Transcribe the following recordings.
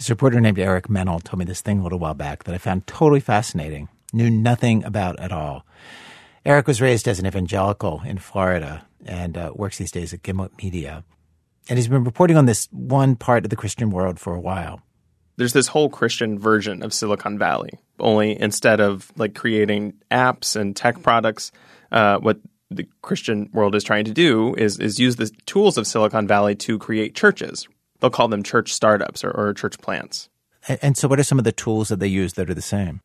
This reporter named Eric Mennel told me this thing a little while back that I found totally fascinating, knew nothing about at all. Eric was raised as an evangelical in Florida and works these days at Gimlet Media. And he's been reporting on this one part of the Christian world for a while. There's this whole Christian version of Silicon Valley, only instead of like creating apps and tech products, what the Christian world is trying to do is use the tools of Silicon Valley to create churches. They'll call them church startups or church plants. And so what are some of the tools that they use that are the same?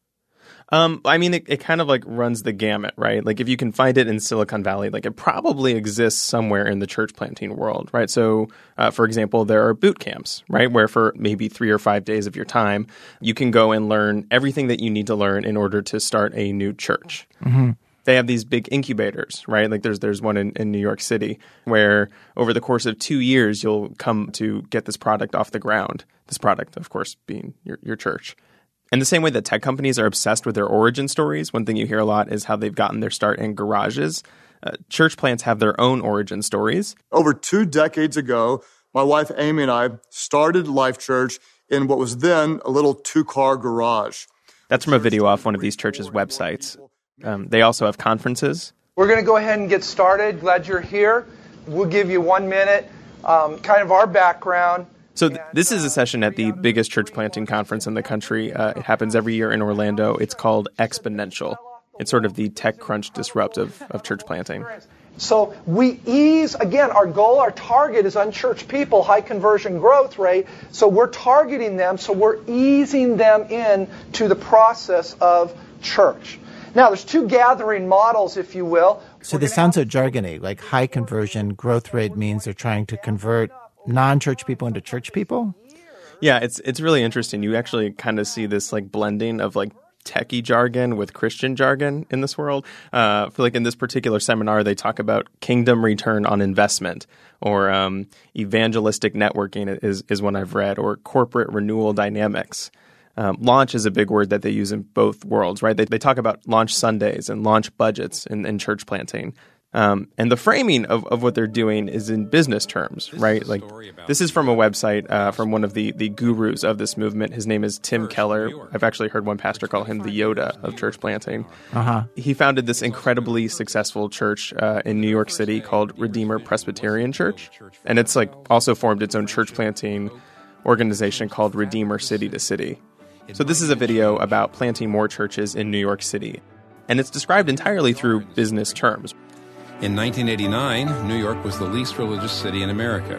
I mean, it kind of like runs the gamut, right? Like if you can find it in Silicon Valley, like it probably exists somewhere in the church planting world, right? So, for example, there are boot camps, right? Where for maybe 3 or 5 days of your time, you can go and learn everything that you need to learn in order to start a new church. Mm-hmm. They have these big incubators, right? Like there's one in New York City where over the course of 2 years, you'll come to get this product off the ground. This product, of course, being your church. In the same way that tech companies are obsessed with their origin stories, one thing you hear a lot is how they've gotten their start in garages. Church plants have their own origin stories. Over 2 decades ago, my wife Amy and I started Life Church in what was then a little 2-car garage. That's from a video off one of these churches' websites. They also have conferences. We're going to go ahead and get started. Glad you're here. We'll give you 1 minute, kind of our background. So this is a session at the biggest church planting conference in the country. It happens every year in Orlando. It's called Exponential. It's sort of the TechCrunch disrupt of church planting. So we ease, again, our goal, our target is unchurched people, high conversion growth rate. So we're targeting them, so we're easing them in to the process of church. Now, there's 2 gathering models, if you will. So this sounds so jargony, like high conversion growth rate means they're trying to convert non-church people into church people? Yeah, it's really interesting. You actually kind of see this like blending of like techie jargon with Christian jargon in this world. For like in this particular seminar, they talk about kingdom return on investment, or evangelistic networking is one I've read, or corporate renewal dynamics. Launch is a big word that they use in both worlds, right? They talk about launch Sundays and launch budgets in church planting. And the framing of what they're doing is in business terms, right? Like this is from a website from one of the gurus of this movement. His name is Tim Keller. I've actually heard one pastor call him the Yoda of church planting. Uh-huh. He founded this incredibly successful church in New York City called Redeemer Presbyterian Church. And it's like also formed its own church planting organization called Redeemer City to City. So this is a video about planting more churches in New York City. And it's described entirely through business terms. In 1989, New York was the least religious city in America.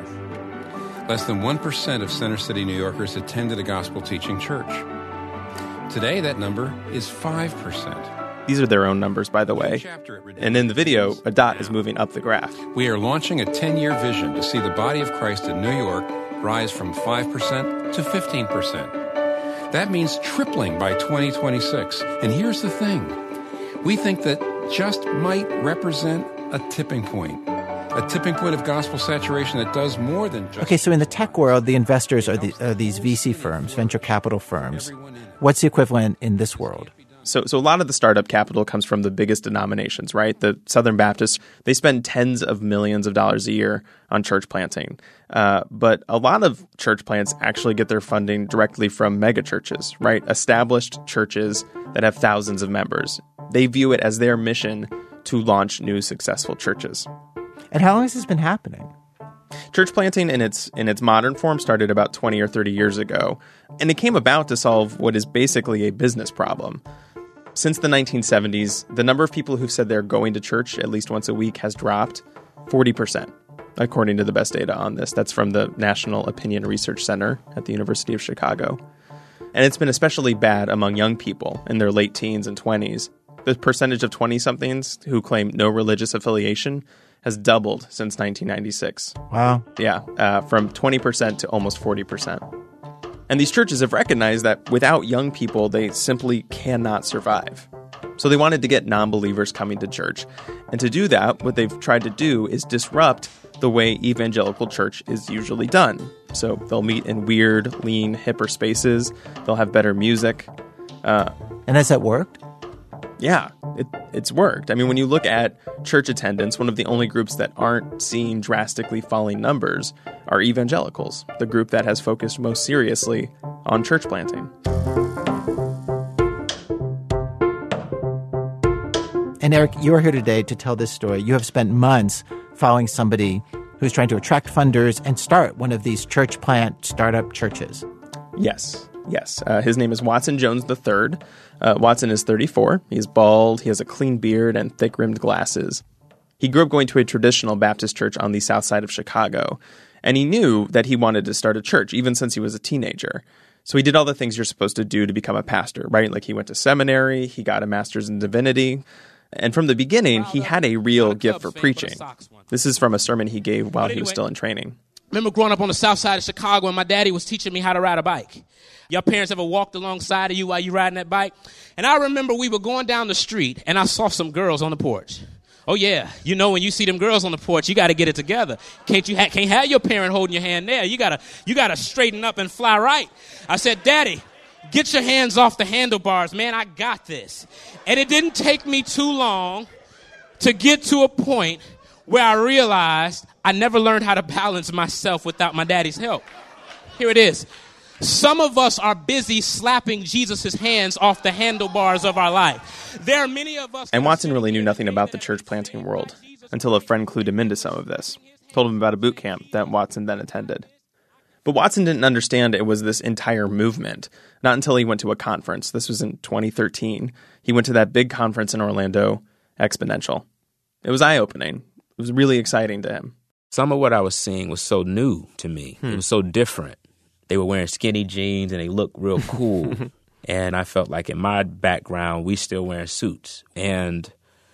Less than 1% of Center City New Yorkers attended a gospel-teaching church. Today, that number is 5%. These are their own numbers, by the way. And in the video, a dot is moving up the graph. We are launching a 10-year vision to see the body of Christ in New York rise from 5% to 15%. That means tripling by 2026. And here's the thing. We think that just might represent a tipping point of gospel saturation that does more than just... Okay, so in the tech world, the investors are these VC firms, venture capital firms. What's the equivalent in this world? So a lot of the startup capital comes from the biggest denominations, right? The Southern Baptists, they spend tens of millions of dollars a year on church planting. But a lot of church plants actually get their funding directly from megachurches, right? Established churches that have thousands of members. They view it as their mission to launch new successful churches. And how long has this been happening? Church planting in its modern form started about 20 or 30 years ago, and it came about to solve what is basically a business problem. Since the 1970s, the number of people who've said they're going to church at least once a week has dropped 40%, according to the best data on this. That's from the National Opinion Research Center at the University of Chicago. And it's been especially bad among young people in their late teens and 20s. The percentage of 20-somethings who claim no religious affiliation has doubled since 1996. Wow. Yeah, from 20% to almost 40%. And these churches have recognized that without young people, they simply cannot survive. So they wanted to get non-believers coming to church. And to do that, what they've tried to do is disrupt the way evangelical church is usually done. So they'll meet in weird, lean, hipper spaces. They'll have better music. And has that worked? Yeah, it's worked. I mean, when you look at church attendance, one of the only groups that aren't seeing drastically falling numbers are evangelicals, the group that has focused most seriously on church planting. And Eric, you are here today to tell this story. You have spent months following somebody who's trying to attract funders and start one of these church plant startup churches. Yes. His name is Watson Jones III. Watson is 34. He's bald. He has a clean beard and thick-rimmed glasses. He grew up going to a traditional Baptist church on the south side of Chicago, and he knew that he wanted to start a church even since he was a teenager. So he did all the things you're supposed to do to become a pastor, right? Like he went to seminary, he got a master's in divinity, and from the beginning, he had a real gift for preaching. This is from a sermon he gave while he was still in training. Remember growing up on the south side of Chicago and my daddy was teaching me how to ride a bike. Your parents ever walked alongside of you while you riding that bike? And I remember we were going down the street and I saw some girls on the porch. Oh yeah, you know when you see them girls on the porch, you got to get it together. Can't have your parent holding your hand there. You gotta straighten up and fly right. I said, Daddy, get your hands off the handlebars, man. I got this. And it didn't take me too long to get to a point where I realized I never learned how to balance myself without my daddy's help. Here it is. Some of us are busy slapping Jesus' hands off the handlebars of our life. There are many of us... And Watson really knew nothing about the church planting world until a friend clued him into some of this, told him about a boot camp that Watson then attended. But Watson didn't understand it was this entire movement, not until he went to a conference. This was in 2013. He went to that big conference in Orlando, Exponential. It was eye-opening. It was really exciting to him. Some of what I was seeing was so new to me. It was so different. They were wearing skinny jeans and they looked real cool. And I felt like in my background, we still wearing suits. And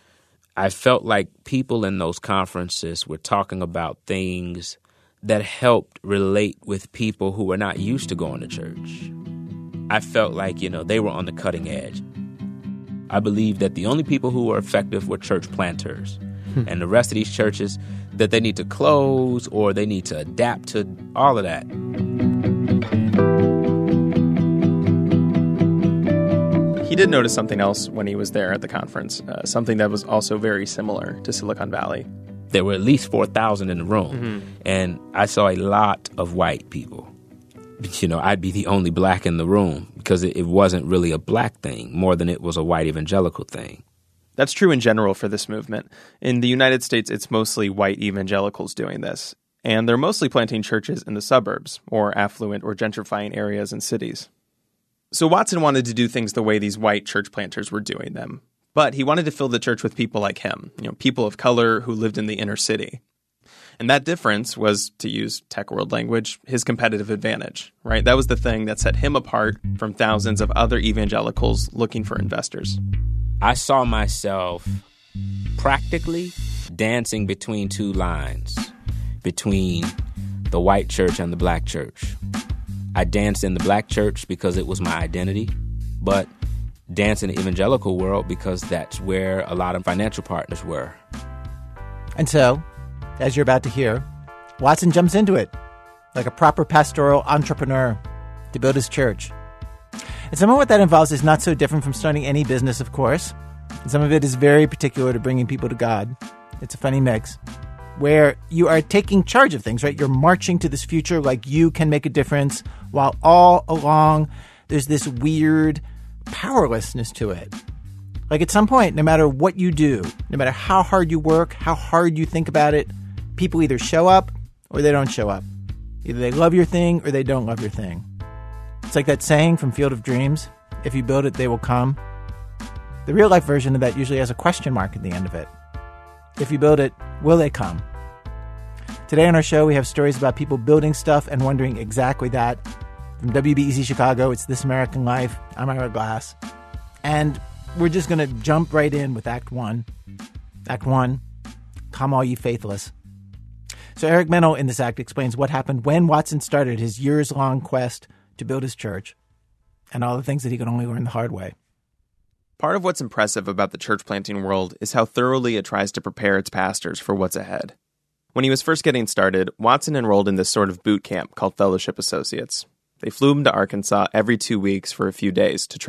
I felt like people in those conferences were talking about things that helped relate with people who were not used to going to church. I felt like, they were on the cutting edge. I believe that the only people who were effective were church planters. And the rest of these churches, that they need to close or they need to adapt to all of that. He did notice something else when he was there at the conference, something that was also very similar to Silicon Valley. There were at least 4,000 in the room, and I saw a lot of white people. I'd be the only black in the room because it wasn't really a black thing more than it was a white evangelical thing. That's true in general for this movement. In the United States, it's mostly white evangelicals doing this, and they're mostly planting churches in the suburbs or affluent or gentrifying areas and cities. So Watson wanted to do things the way these white church planters were doing them, but he wanted to fill the church with people like him, people of color who lived in the inner city. And that difference was, to use tech world language, his competitive advantage, right? That was the thing that set him apart from thousands of other evangelicals looking for investors. I saw myself practically dancing between two lines, between the white church and the black church. I danced in the black church because it was my identity, but danced in the evangelical world because that's where a lot of financial partners were. And so, as you're about to hear, Watson jumps into it like a proper pastoral entrepreneur to build his church. And some of what that involves is not so different from starting any business, of course. And some of it is very particular to bringing people to God. It's a funny mix where you are taking charge of things, right? You're marching to this future like you can make a difference, while all along there's this weird powerlessness to it. Like at some point, no matter what you do, no matter how hard you work, how hard you think about it, people either show up or they don't show up. Either they love your thing or they don't love your thing. It's like that saying from Field of Dreams, if you build it, they will come. The real life version of that usually has a question mark at the end of it. If you build it, will they come? Today on our show, we have stories about people building stuff and wondering exactly that. From WBEZ Chicago, it's This American Life. I'm Ira Glass. And we're just going to jump right in with Act 1. Act 1, Come All Ye Faithless. So Eric Mennel in this act explains what happened when Watson started his years-long quest to build his church and all the things that he could only learn the hard way. Part of what's impressive about the church planting world is how thoroughly it tries to prepare its pastors for what's ahead. When he was first getting started, Watson enrolled in this sort of boot camp called Fellowship Associates. They flew him to Arkansas every 2 weeks for a few days to train.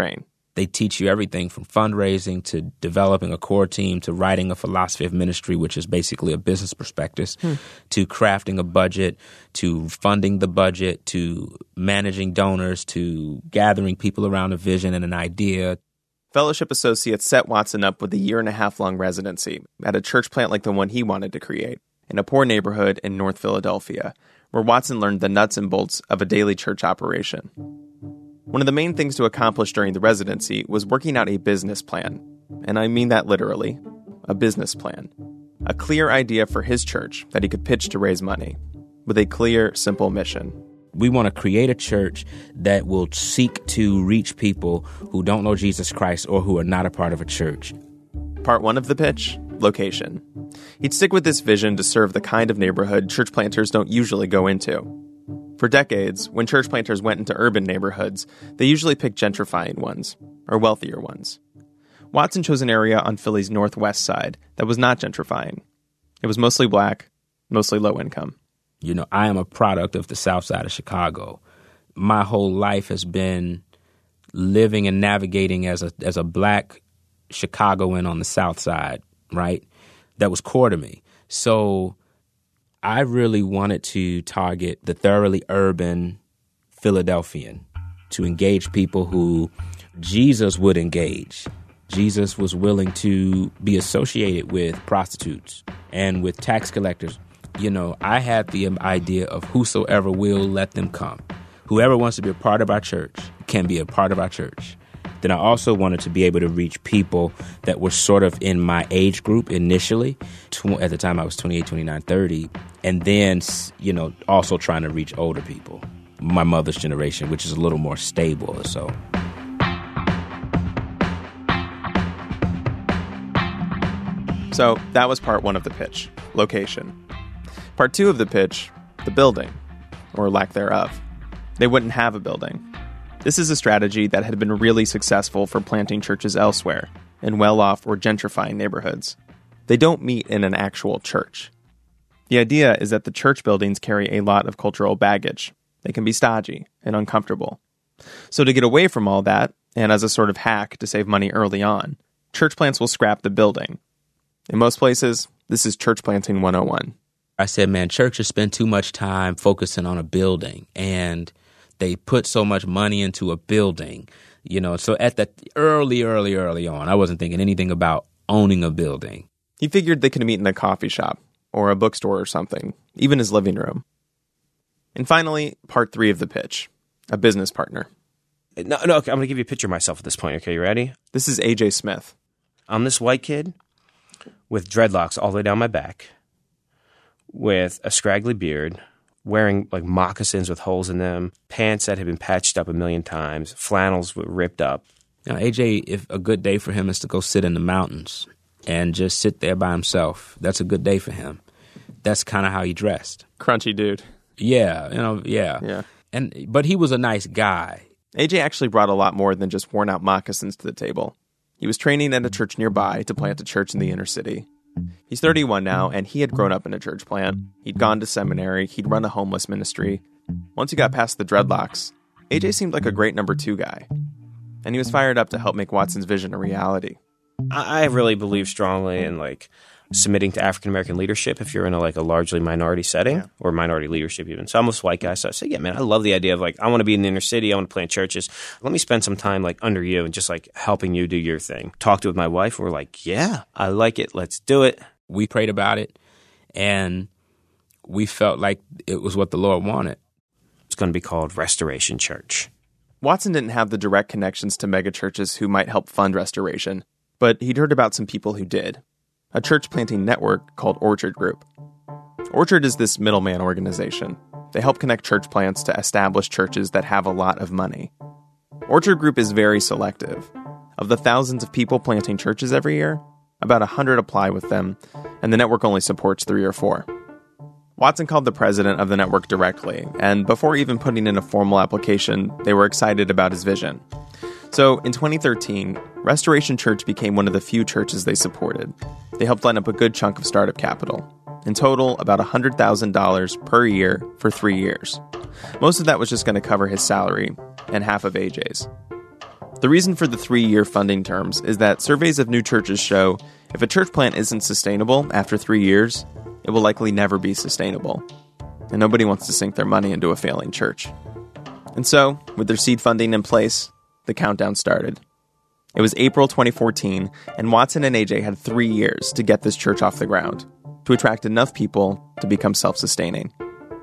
They teach you everything from fundraising to developing a core team to writing a philosophy of ministry, which is basically a business prospectus, to crafting a budget, to funding the budget, to managing donors, to gathering people around a vision and an idea. Fellowship Associates set Watson up with a 1.5-year-long residency at a church plant like the one he wanted to create in a poor neighborhood in North Philadelphia, where Watson learned the nuts and bolts of a daily church operation. One of the main things to accomplish during the residency was working out a business plan. And I mean that literally. A business plan. A clear idea for his church that he could pitch to raise money. With a clear, simple mission. We want to create a church that will seek to reach people who don't know Jesus Christ or who are not a part of a church. Part 1 of the pitch, location. He'd stick with this vision to serve the kind of neighborhood church planters don't usually go into. For decades, when church planters went into urban neighborhoods, they usually picked gentrifying ones, or wealthier ones. Watson chose an area on Philly's northwest side that was not gentrifying. It was mostly black, mostly low income. You know, I am a product of the south side of Chicago. My whole life has been living and navigating as a black Chicagoan on the south side, right? That was core to me. So I really wanted to target the thoroughly urban Philadelphian, to engage people who Jesus would engage. Jesus was willing to be associated with prostitutes and with tax collectors. You know, I had the idea of whosoever will, let them come. Whoever wants to be a part of our church can be a part of our church. Then I also wanted to be able to reach people that were sort of in my age group initially. At the time, I was 28, 29, 30. And then, you know, also trying to reach older people, my mother's generation, which is a little more stable or so. So that was part 1 of the pitch, location. Part 2 of the pitch, the building, or lack thereof. They wouldn't have a building. This is a strategy that had been really successful for planting churches elsewhere, in well-off or gentrifying neighborhoods. They don't meet in an actual church. The idea is that the church buildings carry a lot of cultural baggage. They can be stodgy and uncomfortable. So to get away from all that, and as a sort of hack to save money early on, church plants will scrap the building. In most places, this is church planting 101. I said, man, churches spend too much time focusing on a building, and they put so much money into a building, you know. So at the early on, I wasn't thinking anything about owning a building. He figured they could meet in a coffee shop or a bookstore or something, even his living room. And finally, part 3 of the pitch, a business partner. No, okay, I'm going to give you a picture of myself at this point. Okay, you ready? This is AJ Smith. I'm this white kid with dreadlocks all the way down my back, with a scraggly beard, wearing like moccasins with holes in them, pants that had been patched up 1,000,000 times, flannels ripped up. You know, AJ, if a good day for him is to go sit in the mountains and just sit there by himself, that's a good day for him. That's kind of how he dressed. Crunchy dude. Yeah, you know, yeah. But he was a nice guy. AJ actually brought a lot more than just worn-out moccasins to the table. He was training at a church nearby to plant a church in the inner city. He's 31 now, and he had grown up in a church plant. He'd gone to seminary. He'd run a homeless ministry. Once he got past the dreadlocks, AJ seemed like a great number 2 guy. And he was fired up to help make Watson's vision a reality. I really believe strongly in like submitting to African American leadership if you're in a largely minority setting or minority leadership even. So I'm a white guy, so I say, yeah, man, I love the idea of I want to be in the inner city. I want to plant churches. Let me spend some time under you and just helping you do your thing. Talked with my wife. We're like, yeah, I like it. Let's do it. We prayed about it, and we felt like it was what the Lord wanted. It's going to be called Restoration Church. Watson didn't have the direct connections to megachurches who might help fund restoration, but he'd heard about some people who did. A church planting network called Orchard Group. Orchard is this middleman organization. They help connect church plants to established churches that have a lot of money. Orchard Group is very selective. Of the thousands of people planting churches every year, about 100 apply with them, and the network only supports 3 or 4. Watson called the president of the network directly, and before even putting in a formal application, they were excited about his vision. So, in 2013, Restoration Church became one of the few churches they supported. They helped line up a good chunk of startup capital. In total, about $100,000 per year for 3 years. Most of that was just going to cover his salary, and half of AJ's. The reason for the 3-year funding terms is that surveys of new churches show if a church plant isn't sustainable after 3 years, it will likely never be sustainable. And nobody wants to sink their money into a failing church. And so, with their seed funding in place, the countdown started. It was April 2014, and Watson and AJ had 3 years to get this church off the ground, to attract enough people to become self-sustaining.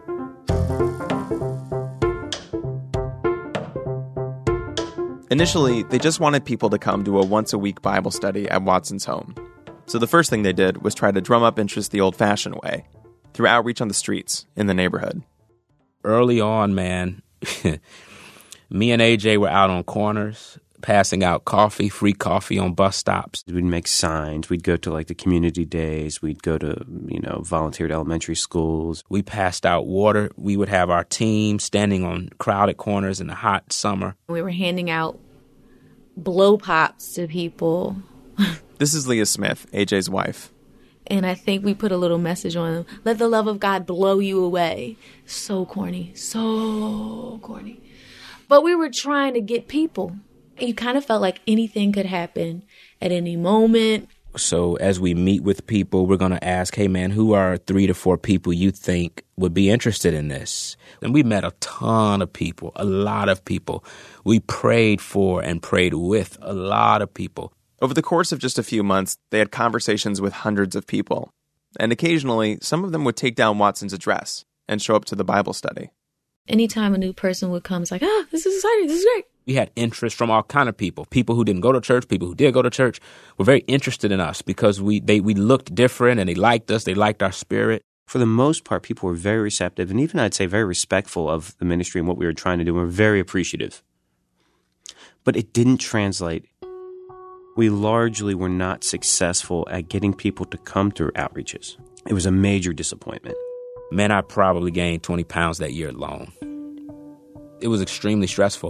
Initially, they just wanted people to come to a once-a-week Bible study at Watson's home. So the first thing they did was try to drum up interest the old-fashioned way, through outreach on the streets in the neighborhood. Early on, man, me and AJ were out on corners, passing out coffee, free coffee on bus stops. We'd make signs. We'd go to like the community days. We'd go to, volunteer at elementary schools. We passed out water. We would have our team standing on crowded corners in the hot summer. We were handing out blow pops to people. This is Leah Smith, AJ's wife. And I think we put a little message on them. Let the love of God blow you away. So corny. So corny. But we were trying to get people. You kind of felt like anything could happen at any moment. So as we meet with people, we're going to ask, hey, man, who are 3 to 4 people you think would be interested in this? And we met a ton of people, a lot of people. We prayed for and prayed with a lot of people. Over the course of just a few months, they had conversations with hundreds of people. And occasionally, some of them would take down Watson's address and show up to the Bible study. Anytime a new person would come, it's like, this is exciting, this is great. We had interest from all kind of people. People who didn't go to church, people who did go to church, were very interested in us because we looked different and they liked us. They liked our spirit. For the most part, people were very receptive and even I'd say very respectful of the ministry and what we were trying to do. We were very appreciative. But it didn't translate. We largely were not successful at getting people to come to outreaches. It was a major disappointment. Man, I probably gained 20 pounds that year alone. It was extremely stressful.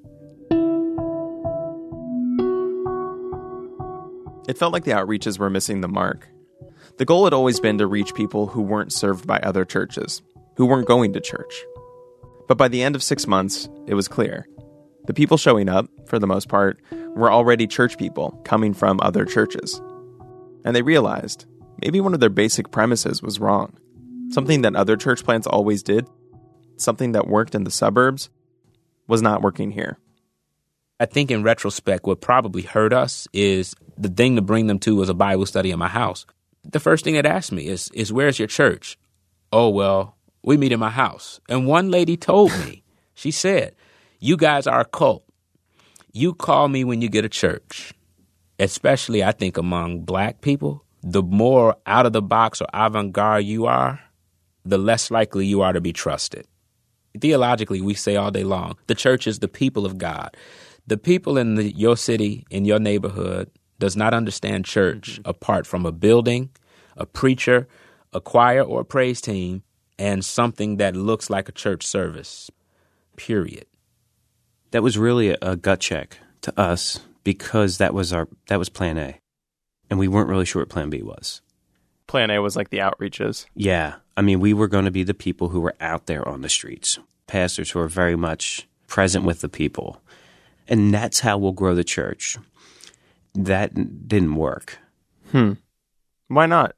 It felt like the outreaches were missing the mark. The goal had always been to reach people who weren't served by other churches, who weren't going to church. But by the end of 6 months, it was clear. The people showing up, for the most part, were already church people coming from other churches. And they realized maybe one of their basic premises was wrong. Something that other church plants always did, something that worked in the suburbs, was not working here. I think in retrospect, what probably hurt us is the thing to bring them to was a Bible study in my house. The first thing it asked me is where's your church? Oh, well, we meet in my house. And one lady told me, she said, you guys are a cult. You call me when you get a church, especially I think among black people. The more out of the box or avant-garde you are, the less likely you are to be trusted. Theologically, we say all day long, the church is the people of God. The people in your city, in your neighborhood, does not understand church apart from a building, a preacher, a choir or a praise team, and something that looks like a church service, period. That was really a gut check to us because that was plan A. And we weren't really sure what plan B was. Plan A was like the outreaches. Yeah. I mean, we were going to be the people who were out there on the streets. Pastors who are very much present with the people. And that's how we'll grow the church. That didn't work. Why not?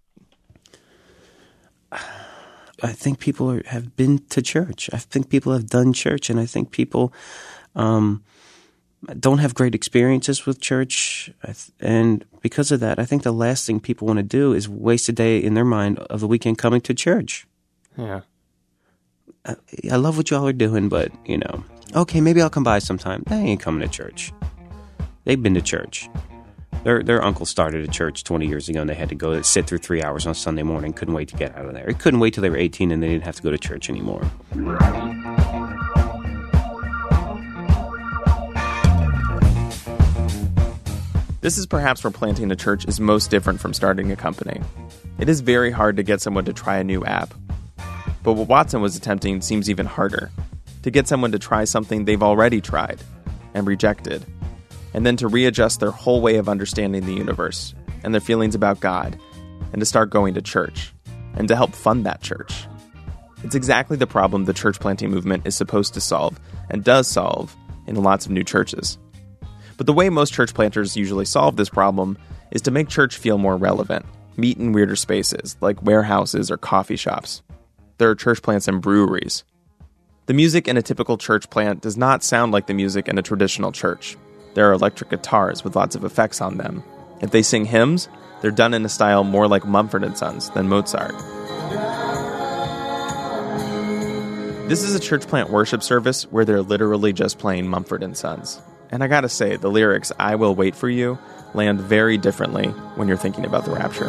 I think people have been to church. I think people have done church. And I think people don't have great experiences with church. And because of that, I think the last thing people want to do is waste a day in their mind of the weekend coming to church. Yeah. I love what y'all are doing, but, okay, maybe I'll come by sometime. They ain't coming to church. They've been to church. Their uncle started a church 20 years ago, and they had to go sit through 3 hours on Sunday morning. Couldn't wait to get out of there. It couldn't wait till they were 18 and they didn't have to go to church anymore. This is perhaps where planting a church is most different from starting a company. It is very hard to get someone to try a new app. But what Watson was attempting seems even harder. To get someone to try something they've already tried and rejected, and then to readjust their whole way of understanding the universe and their feelings about God, and to start going to church, and to help fund that church. It's exactly the problem the church planting movement is supposed to solve, and does solve, in lots of new churches. But the way most church planters usually solve this problem is to make church feel more relevant, meet in weirder spaces, like warehouses or coffee shops. There are church plants and breweries. The music in a typical church plant does not sound like the music in a traditional church. There are electric guitars with lots of effects on them. If they sing hymns, they're done in a style more like Mumford & Sons than Mozart. This is a church plant worship service where they're literally just playing Mumford & Sons. And I gotta say, the lyrics, "I will wait for you," land very differently when you're thinking about the rapture.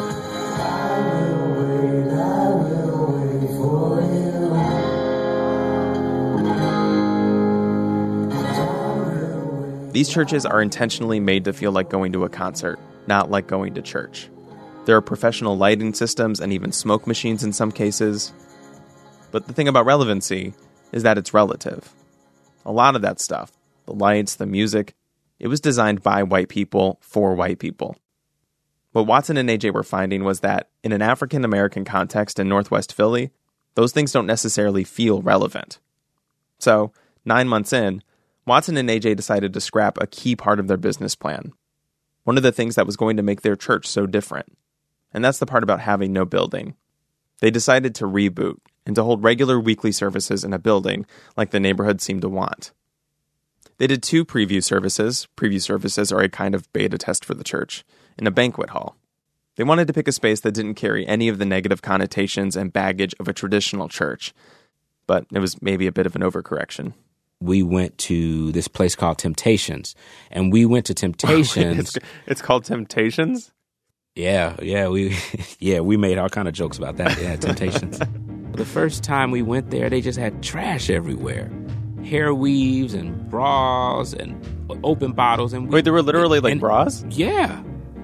These churches are intentionally made to feel like going to a concert, not like going to church. There are professional lighting systems and even smoke machines in some cases. But the thing about relevancy is that it's relative. A lot of that stuff, the lights, the music, it was designed by white people for white people. What Watson and AJ were finding was that in an African American context in Northwest Philly, those things don't necessarily feel relevant. So, 9 months in, Watson and AJ decided to scrap a key part of their business plan. One of the things that was going to make their church so different. And that's the part about having no building. They decided to reboot and to hold regular weekly services in a building like the neighborhood seemed to want. They did 2 preview services. Preview services are a kind of beta test for the church, in a banquet hall. They wanted to pick a space that didn't carry any of the negative connotations and baggage of a traditional church, but it was maybe a bit of an overcorrection. We went to this place called Temptations, and we went to Temptations. It's called Temptations? Yeah, we made all kind of jokes about that. Yeah, Temptations. The first time we went there, they just had trash everywhere. Hair weaves and bras and open bottles. And wait, there were literally bras? Yeah.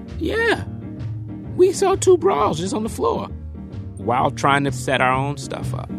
We saw 2 bras just on the floor while trying to set our own stuff up.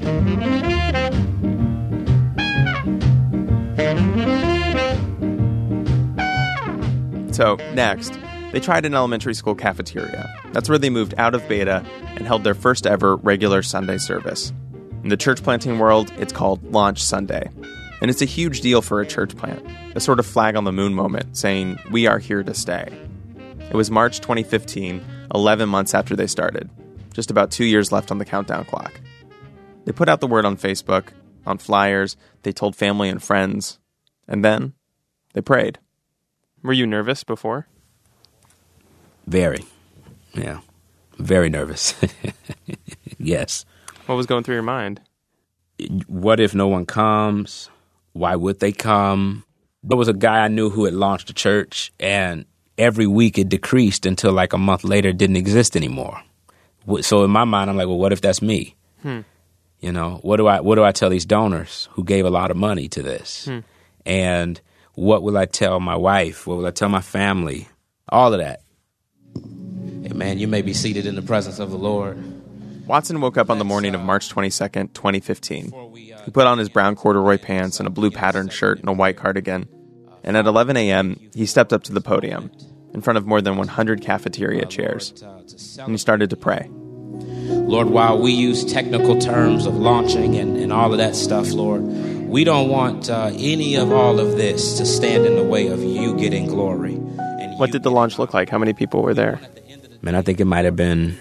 So, next, they tried an elementary school cafeteria. That's where they moved out of beta and held their first ever regular Sunday service. In the church planting world, it's called Launch Sunday. And it's a huge deal for a church plant, a sort of flag on the moon moment saying, "We are here to stay." It was March 2015, 11 months after they started. Just about 2 years left on the countdown clock. They put out the word on Facebook, on flyers, they told family and friends, and then they prayed. Were you nervous before? Very. Yeah. Very nervous. Yes. What was going through your mind? What if no one comes? Why would they come? There was a guy I knew who had launched a church, and every week it decreased until like a month later it didn't exist anymore. So in my mind, I'm like, well, what if that's me? You know, what do I tell these donors who gave a lot of money to this? And what will I tell my wife? What will I tell my family? All of that. Hey, man, you may be seated in the presence of the Lord. Watson woke up on the morning of March 22nd, 2015. He put on his brown corduroy pants and a blue patterned shirt and a white cardigan. And at 11 a.m., he stepped up to the podium in front of more than 100 cafeteria chairs. And he started to pray. Lord, while we use technical terms of launching and all of that stuff, Lord, we don't want any of all of this to stand in the way of you getting glory. What did the launch look like? How many people were there? Man, I think it might have been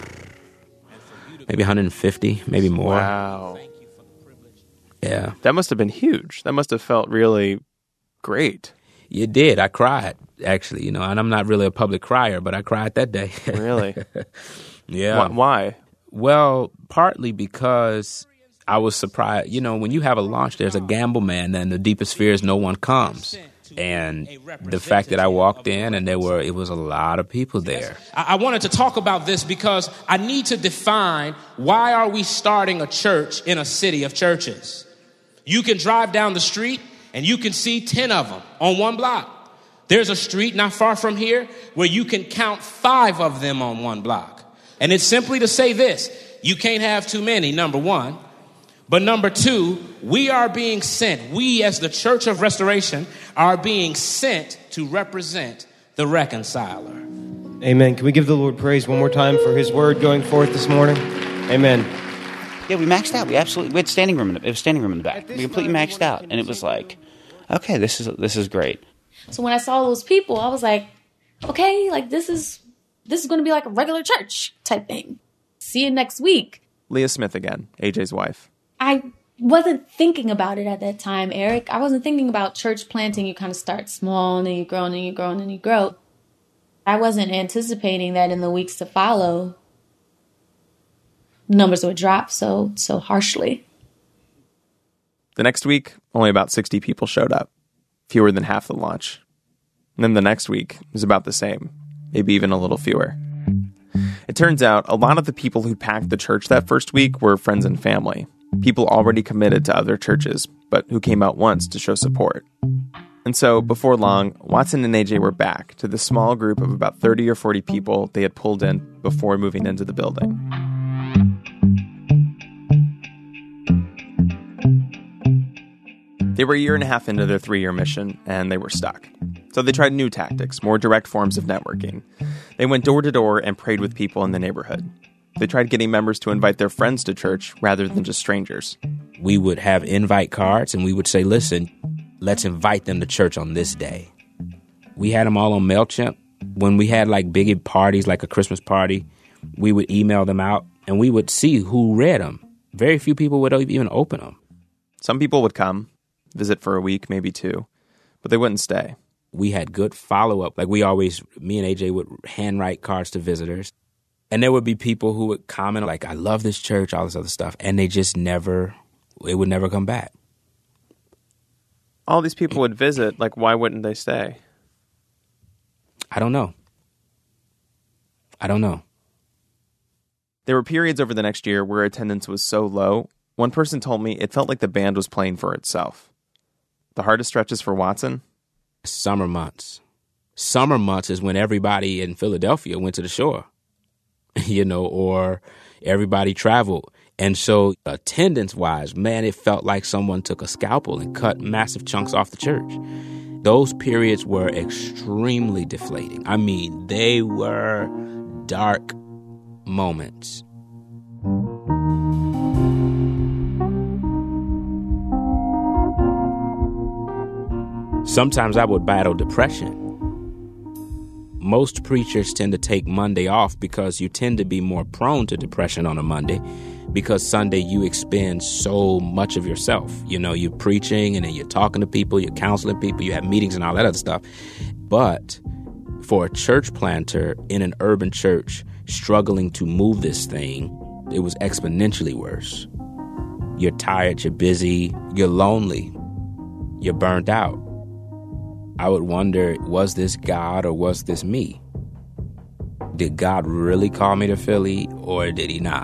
maybe 150, maybe more. Wow. Yeah. That must have been huge. That must have felt really great. It did. I cried, actually, and I'm not really a public crier, but I cried that day. Really? Yeah. Why? Well, partly because I was surprised. When you have a launch, there's a gamble, man, and the deepest fear is no one comes. And the fact that I walked in and it was a lot of people there. I wanted to talk about this because I need to define why are we starting a church in a city of churches. You can drive down the street and you can see 10 of them on one block. There's a street not far from here where you can count 5 of them on one block. And it's simply to say this: you can't have too many, number one. But number 2, we are being sent. We, as the Church of Restoration, are being sent to represent the reconciler. Amen. Can we give the Lord praise one more time for his word going forth this morning? Amen. Yeah, we maxed out. We had standing room. It was standing room in the back. We completely maxed out. And it was like, okay, this is great. So when I saw those people, I was like, okay, like this is going to be like a regular church type thing. See you next week. Leah Smith again, AJ's wife. I wasn't thinking about it at that time, Eric. I wasn't thinking about church planting. You kind of start small and then you grow and then you grow and then you grow. I wasn't anticipating that in the weeks to follow, numbers would drop so harshly. The next week, only about 60 people showed up, fewer than half the launch. And then the next week was about the same, maybe even a little fewer. It turns out a lot of the people who packed the church that first week were friends and family, people already committed to other churches, but who came out once to show support. And so, before long, Watson and AJ were back to the small group of about 30 or 40 people they had pulled in before moving into the building. They were a year and a half into their 3-year mission, and they were stuck. So they tried new tactics, more direct forms of networking. They went door to door and prayed with people in the neighborhood. They tried getting members to invite their friends to church rather than just strangers. We would have invite cards, and we would say, listen, let's invite them to church on this day. We had them all on MailChimp. When we had like big parties, like a Christmas party, we would email them out, and we would see who read them. Very few people would even open them. Some people would come, visit for a week, maybe 2, but they wouldn't stay. We had good follow-up. Like me and AJ would handwrite cards to visitors. And there would be people who would comment like, I love this church, all this other stuff. And they just it would never come back. All these people would visit. Like, why wouldn't they stay? I don't know. There were periods over the next year where attendance was so low. One person told me it felt like the band was playing for itself. The hardest stretches for Watson? Summer months. Summer months is when everybody in Philadelphia went to the shore, or everybody traveled. And so attendance-wise, man, it felt like someone took a scalpel and cut massive chunks off the church. Those periods were extremely deflating. I mean, they were dark moments. Sometimes I would battle depression. Most preachers tend to take Monday off because you tend to be more prone to depression on a Monday, because Sunday you expend so much of yourself. You're preaching and then you're talking to people, you're counseling people, you have meetings and all that other stuff. But for a church planter in an urban church struggling to move this thing, it was exponentially worse. You're tired, you're busy, you're lonely, you're burned out. I would wonder, was this God or was this me? Did God really call me to Philly or did he not?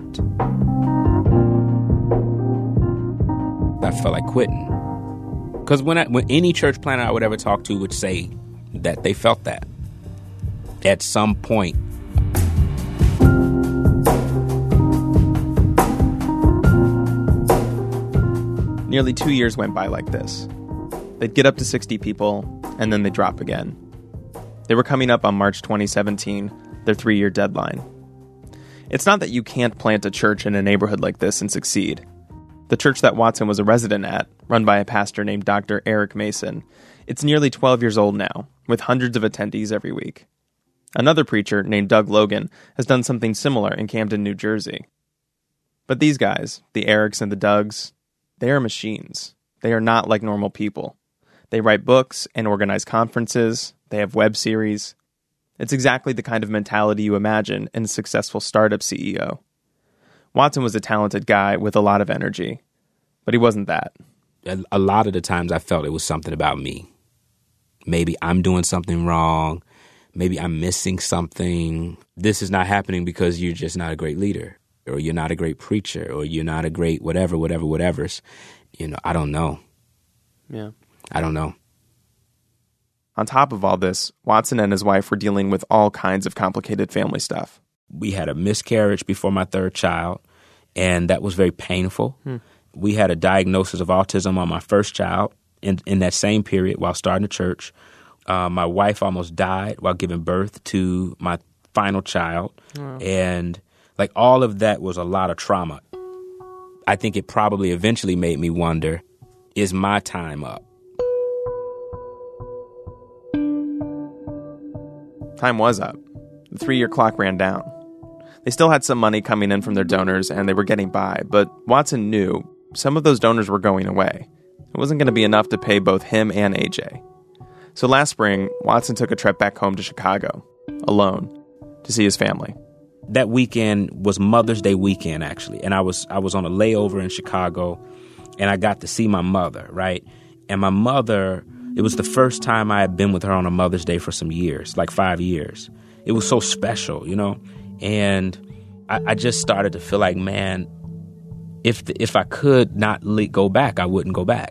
I felt like quitting. Because when any church planter I would ever talk to would say that they felt that at some point. Nearly 2 years went by like this. They'd get up to 60 people, and then they'd drop again. They were coming up on March 2017, their 3-year deadline. It's not that you can't plant a church in a neighborhood like this and succeed. The church that Watson was a resident at, run by a pastor named Dr. Eric Mason, it's nearly 12 years old now, with hundreds of attendees every week. Another preacher named Doug Logan has done something similar in Camden, New Jersey. But these guys, the Erics and the Dougs, they are machines. They are not like normal people. They write books and organize conferences. They have web series. It's exactly the kind of mentality you imagine in a successful startup CEO. Watson was a talented guy with a lot of energy, but he wasn't that. A lot of the times I felt it was something about me. Maybe I'm doing something wrong. Maybe I'm missing something. This is not happening because you're just not a great leader, or you're not a great preacher, or you're not a great whatever's. I don't know. Yeah. I don't know. On top of all this, Watson and his wife were dealing with all kinds of complicated family stuff. We had a miscarriage before my 3rd child, and that was very painful. We had a diagnosis of autism on my first child in that same period while starting a church. My wife almost died while giving birth to my final child. Wow. And like all of that was a lot of trauma. I think it probably eventually made me wonder, is my time up? Time was up. The 3-year clock ran down. They still had some money coming in from their donors, and they were getting by, but Watson knew some of those donors were going away. It wasn't going to be enough to pay both him and AJ. So last spring, Watson took a trip back home to Chicago, alone, to see his family. That weekend was Mother's Day weekend, actually, and I was on a layover in Chicago, and I got to see my mother, right? And my mother, it was the first time I had been with her on a Mother's Day for some years, like 5 years. It was so special, you know? And I just started to feel like, man, if I could not go back, I wouldn't go back.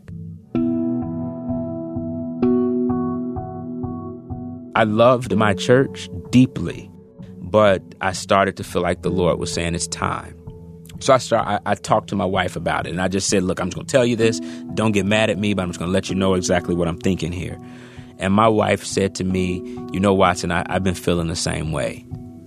I loved my church deeply, but I started to feel like the Lord was saying it's time. So I talked to my wife about it, and I just said, look, I'm just going to tell you this. Don't get mad at me, but I'm just going to let you know exactly what I'm thinking here. And my wife said to me, you know, Watson, I've been feeling the same way.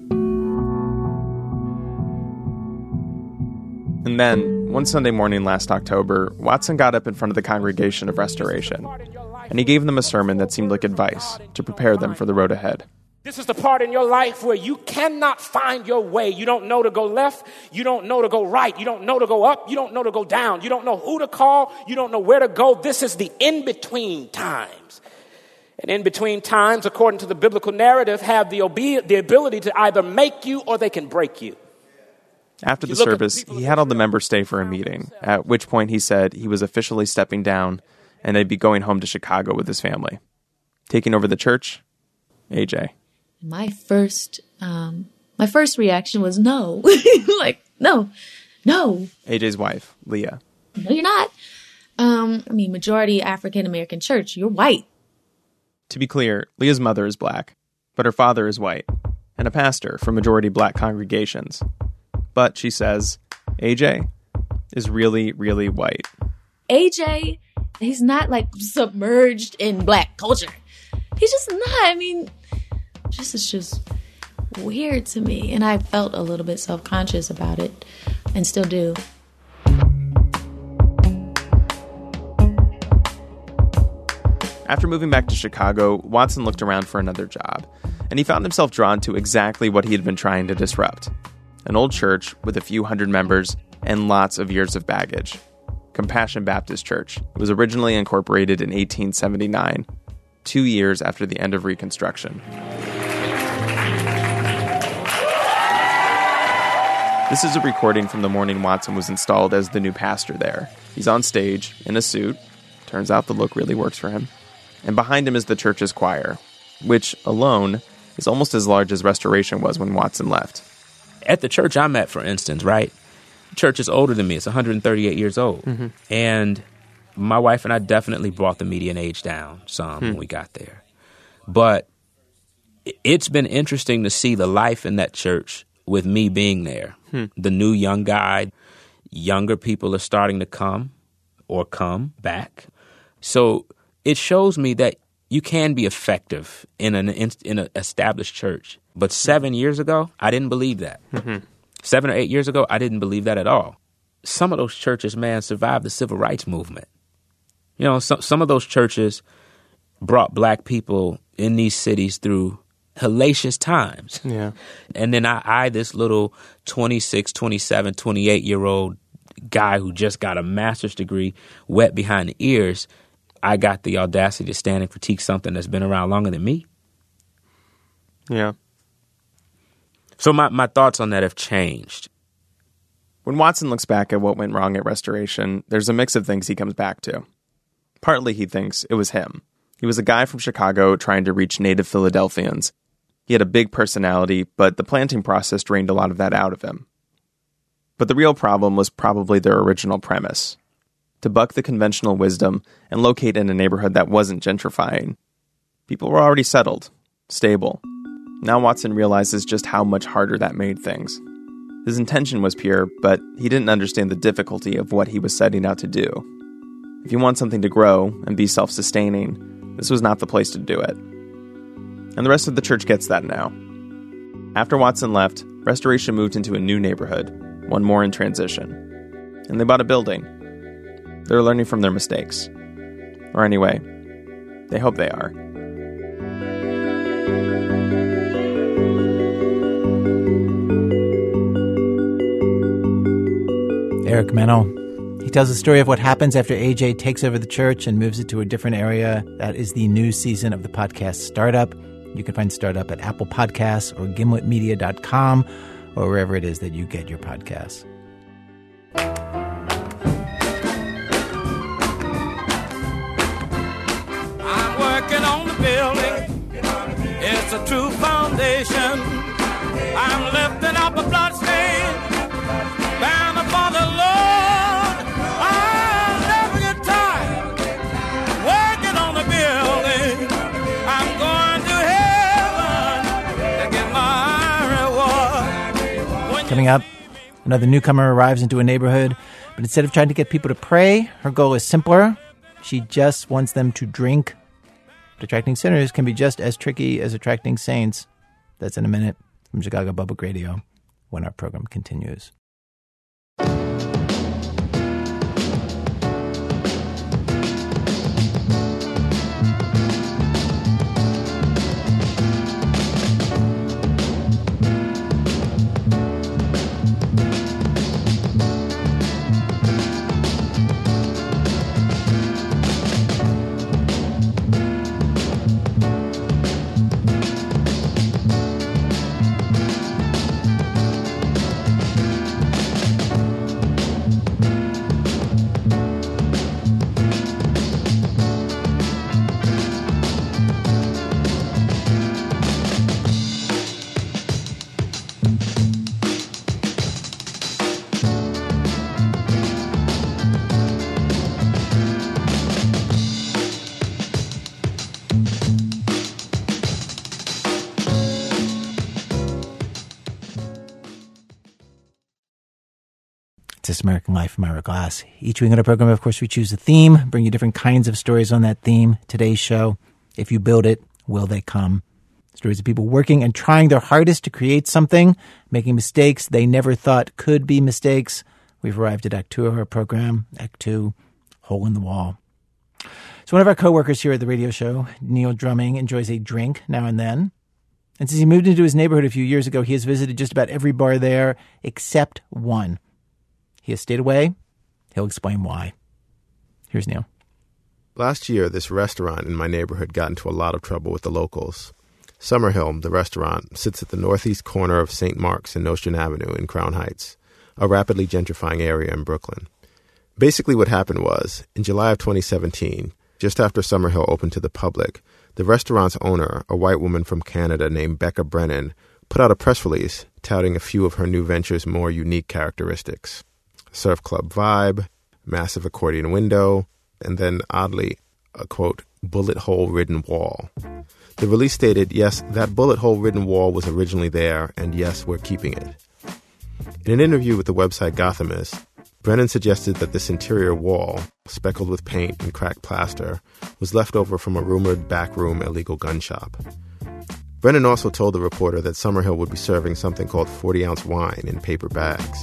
And then, one Sunday morning last October, Watson got up in front of the congregation of Restoration, and he gave them a sermon that seemed like advice to prepare them for the road ahead. This is the part in your life where you cannot find your way. You don't know to go left. You don't know to go right. You don't know to go up. You don't know to go down. You don't know who to call. You don't know where to go. This is the in-between times. And in-between times, according to the biblical narrative, have the ability to either make you or they can break you. After the service, he had all the members stay for a meeting, at which point he said he was officially stepping down and they'd be going home to Chicago with his family. Taking over the church, AJ. My first reaction was no. Like, no. AJ's wife, Leah. No, you're not. Majority African-American church. You're white. To be clear, Leah's mother is black, but her father is white, and a pastor for majority black congregations. But, she says, AJ is really, really white. AJ, he's not like submerged in black culture. He's just not. It's just weird to me. And I felt a little bit self-conscious about it and still do. After moving back to Chicago, Watson looked around for another job, and he found himself drawn to exactly what he had been trying to disrupt. An old church with a few hundred members and lots of years of baggage. Compassion Baptist Church. It was originally incorporated in 1879, 2 years after the end of Reconstruction. This is a recording from the morning Watson was installed as the new pastor there. He's on stage, in a suit. Turns out the look really works for him. And behind him is the church's choir, which alone is almost as large as Restoration was when Watson left. At the church I'm at, for instance, right? The church is older than me. It's 138 years old. Mm-hmm. And my wife and I definitely brought the median age down some when we got there. But it's been interesting to see the life in that church with me being there. The new young guy, younger people are starting to come back. So it shows me that you can be effective in an established church. But 7 years ago, I didn't believe that. 7 or 8 years ago, I didn't believe that at all. Some of those churches, man, survived the civil rights movement. You know, some of those churches brought black people in these cities through hellacious times. Yeah. And then I this little 26, 27, 28-year-old guy who just got a master's degree wet behind the ears, I got the audacity to stand and critique something that's been around longer than me. Yeah. So my thoughts on that have changed. When Watson looks back at what went wrong at Restoration, there's a mix of things he comes back to. Partly he thinks it was him. He was a guy from Chicago trying to reach native Philadelphians. He had a big personality, but the planting process drained a lot of that out of him. But the real problem was probably their original premise: to buck the conventional wisdom and locate in a neighborhood that wasn't gentrifying. People were already settled, stable. Now Watson realizes just how much harder that made things. His intention was pure, but he didn't understand the difficulty of what he was setting out to do. If you want something to grow and be self-sustaining, this was not the place to do it. And the rest of the church gets that now. After Watson left, Restoration moved into a new neighborhood, one more in transition. And they bought a building. They're learning from their mistakes. Or anyway, they hope they are. Eric Mennel. He tells the story of what happens after AJ takes over the church and moves it to a different area. That is the new season of the podcast Startup. You can find Startup at Apple Podcasts or gimletmedia.com or wherever it is that you get your podcasts. I'm working on the building. It's a true foundation. I'm lifting up a bloodstained banner for the Lord. I'll never get tired working on the building. I'm going to heaven to get my reward. Coming up, another newcomer arrives into a neighborhood, but instead of trying to get people to pray, her goal is simpler. She just wants them to drink. But attracting sinners can be just as tricky as attracting saints. That's in a minute from Chicago Public Radio when our program continues. This American Life, I'm Ira Glass. Each week on our program, of course, we choose a theme, bring you different kinds of stories on that theme. Today's show, If You Build It, Will They Come? Stories of people working and trying their hardest to create something, making mistakes they never thought could be mistakes. We've arrived at Act 2 of our program, Act 2, Hole in the Wall. So one of our coworkers here at the radio show, Neil Drumming, enjoys a drink now and then. And since he moved into his neighborhood a few years ago, he has visited just about every bar there except one. He has stayed away. He'll explain why. Here's Neil. Last year, this restaurant in my neighborhood got into a lot of trouble with the locals. Summerhill, the restaurant, sits at the northeast corner of St. Mark's and Nostrand Avenue in Crown Heights, a rapidly gentrifying area in Brooklyn. Basically what happened was, in July of 2017, just after Summerhill opened to the public, the restaurant's owner, a white woman from Canada named Becca Brennan, put out a press release touting a few of her new venture's more unique characteristics. Surf club vibe, massive accordion window, and then, oddly, a, quote, bullet hole-ridden wall. The release stated, yes, that bullet hole-ridden wall was originally there, and yes, we're keeping it. In an interview with the website Gothamist, Brennan suggested that this interior wall, speckled with paint and cracked plaster, was left over from a rumored backroom illegal gun shop. Brennan also told the reporter that Summerhill would be serving something called 40-ounce wine in paper bags.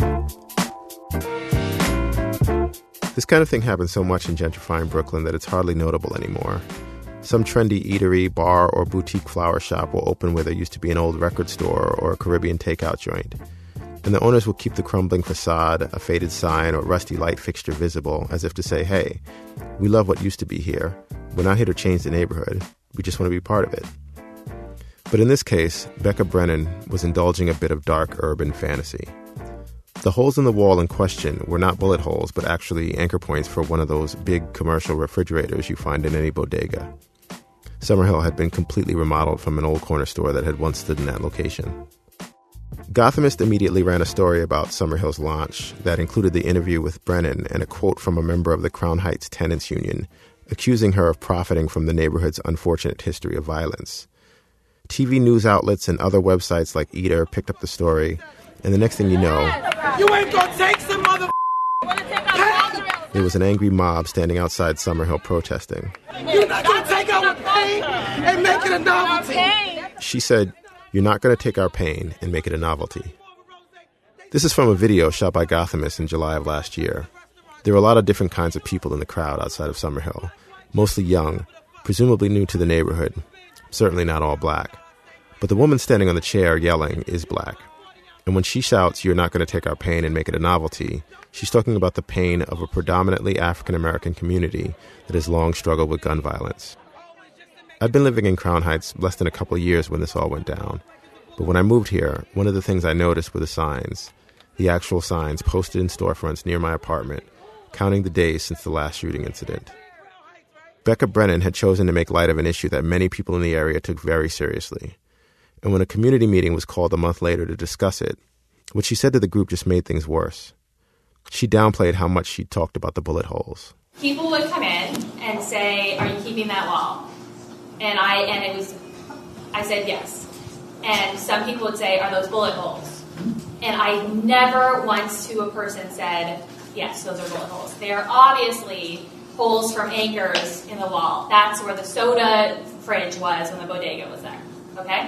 This kind of thing happens so much in gentrifying Brooklyn that it's hardly notable anymore. Some trendy eatery, bar, or boutique flower shop will open where there used to be an old record store or a Caribbean takeout joint. And the owners will keep the crumbling facade, a faded sign, or rusty light fixture visible, as if to say, hey, we love what used to be here. We're not here to change the neighborhood. We just want to be part of it. But in this case, Becca Brennan was indulging a bit of dark urban fantasy. The holes in the wall in question were not bullet holes, but actually anchor points for one of those big commercial refrigerators you find in any bodega. Summerhill had been completely remodeled from an old corner store that had once stood in that location. Gothamist immediately ran a story about Summerhill's launch that included the interview with Brennan and a quote from a member of the Crown Heights Tenants Union, accusing her of profiting from the neighborhood's unfortunate history of violence. TV news outlets and other websites like Eater picked up the story, and the next thing you know, You ain't gonna take some mother. there was an angry mob standing outside Summerhill protesting. You're not gonna take our pain and make it a novelty. She said, "You're not going to take our pain and make it a novelty." This is from a video shot by Gothamist in July of last year. There were a lot of different kinds of people in the crowd outside of Summerhill, mostly young, presumably new to the neighborhood, certainly not all black. But the woman standing on the chair yelling is black. And when she shouts, "You're not going to take our pain and make it a novelty," she's talking about the pain of a predominantly African-American community that has long struggled with gun violence. I'd been living in Crown Heights less than a couple of years when this all went down. But when I moved here, one of the things I noticed were the signs, the actual signs posted in storefronts near my apartment, counting the days since the last shooting incident. Becca Brennan had chosen to make light of an issue that many people in the area took very seriously. And when a community meeting was called a month later to discuss it, what she said to the group just made things worse. She downplayed how much she talked about the bullet holes. People would come in and say, "Are you keeping that wall?" And I said yes. And some people would say, "Are those bullet holes?" And I never once to a person said, "Yes, those are bullet holes." They are obviously holes from anchors in the wall. That's where the soda fridge was when the bodega was there. Okay?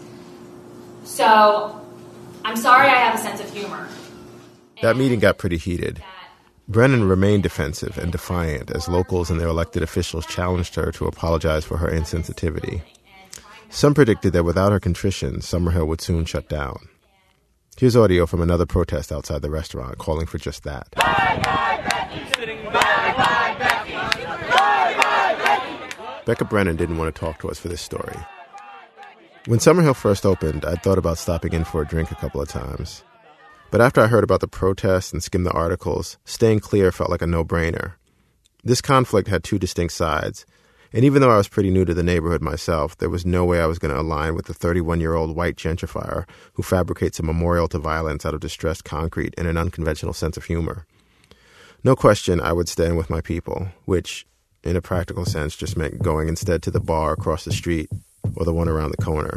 So, I'm sorry I have a sense of humor. That meeting got pretty heated. Brennan remained defensive and defiant as locals and their elected officials challenged her to apologize for her insensitivity. Some predicted that without her contrition, Summerhill would soon shut down. Here's audio from another protest outside the restaurant calling for just that. Becca Brennan didn't want to talk to us for this story. When Summerhill first opened, I'd thought about stopping in for a drink a couple of times. But after I heard about the protests and skimmed the articles, staying clear felt like a no-brainer. This conflict had two distinct sides, and even though I was pretty new to the neighborhood myself, there was no way I was going to align with the 31-year-old white gentrifier who fabricates a memorial to violence out of distressed concrete and an unconventional sense of humor. No question I would stand with my people, which, in a practical sense, just meant going instead to the bar across the street or the one around the corner.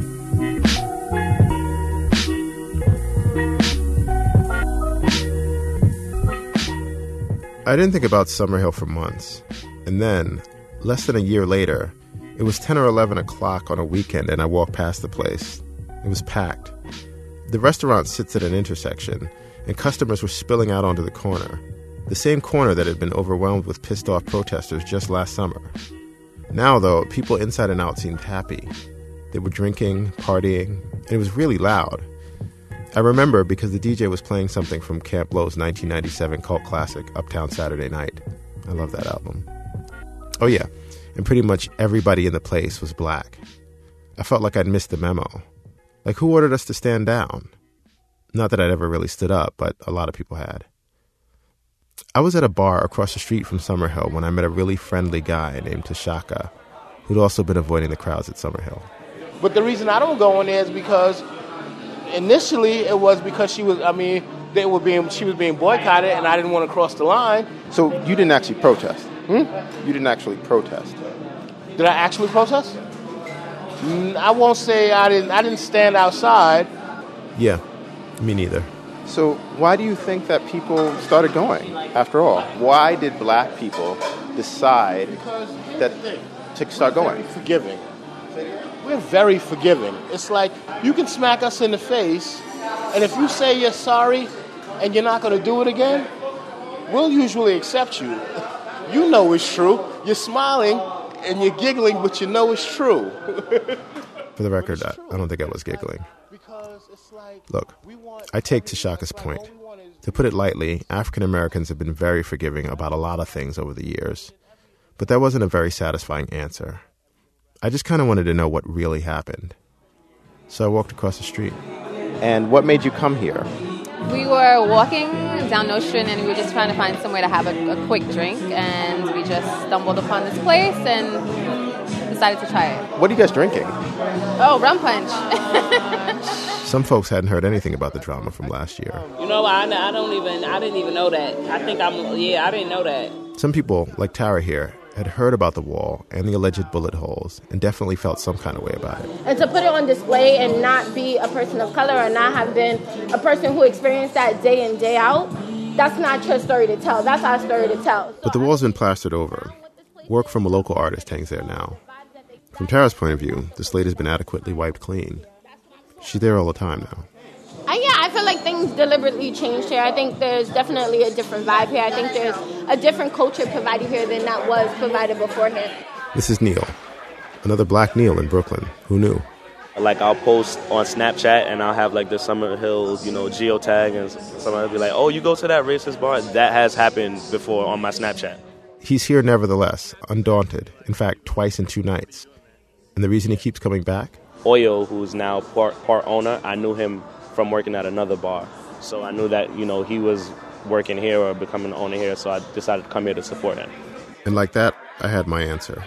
I didn't think about Summerhill for months. And then, less than a year later, it was 10 or 11 o'clock on a weekend and I walked past the place. It was packed. The restaurant sits at an intersection, and customers were spilling out onto the corner. The same corner that had been overwhelmed with pissed-off protesters just last summer. Now, though, people inside and out seemed happy. They were drinking, partying, and it was really loud. I remember because the DJ was playing something from Camp Lo's 1997 cult classic, Uptown Saturday Night. I love that album. Oh yeah, and pretty much everybody in the place was black. I felt like I'd missed the memo. Like, who ordered us to stand down? Not that I'd ever really stood up, but a lot of people had. I was at a bar across the street from Summerhill when I met a really friendly guy named Tashaka, who'd also been avoiding the crowds at Summerhill. But the reason I don't go in there is because initially it was because she was being boycotted and I didn't want to cross the line. So you didn't actually protest? You didn't actually protest? Did I actually protest? I won't say I didn't stand outside. Yeah, me neither. So why do you think that people started going, after all? Why did black people decide to start going? Forgiving. We're very forgiving. It's like you can smack us in the face, and if you say you're sorry and you're not going to do it again, we'll usually accept you. You know it's true. You're smiling and you're giggling, but you know it's true. For the record, I don't think I was giggling. Look, I take Tashaka's point. To put it lightly, African Americans have been very forgiving about a lot of things over the years. But that wasn't a very satisfying answer. I just kind of wanted to know what really happened. So I walked across the street. And what made you come here? We were walking down Nostrand and we were just trying to find somewhere to have a quick drink, and we just stumbled upon this place and decided to try it. What are you guys drinking? Oh, rum punch. Some folks hadn't heard anything about the drama from last year. You know, I didn't even know that. I didn't know that. Some people, like Tara here, had heard about the wall and the alleged bullet holes and definitely felt some kind of way about it. And to put it on display and not be a person of color or not have been a person who experienced that day in, day out, that's not your story to tell. That's our story to tell. But the wall's been plastered over. Work from a local artist hangs there now. From Tara's point of view, the slate has been adequately wiped clean. She's there all the time now. I feel like things deliberately changed here. I think there's definitely a different vibe here. I think there's a different culture provided here than that was provided beforehand. This is Neil, another black Neil in Brooklyn. Who knew? Like, I'll post on Snapchat and I'll have like the Summer Hill, geotag, and someone will be like, "Oh, you go to that racist bar?" That has happened before on my Snapchat. He's here nevertheless, undaunted, in fact, twice in 2 nights. And the reason he keeps coming back? Oyo, who's now part owner, I knew him from working at another bar. So I knew that, he was working here or becoming the owner here, so I decided to come here to support him. And like that, I had my answer.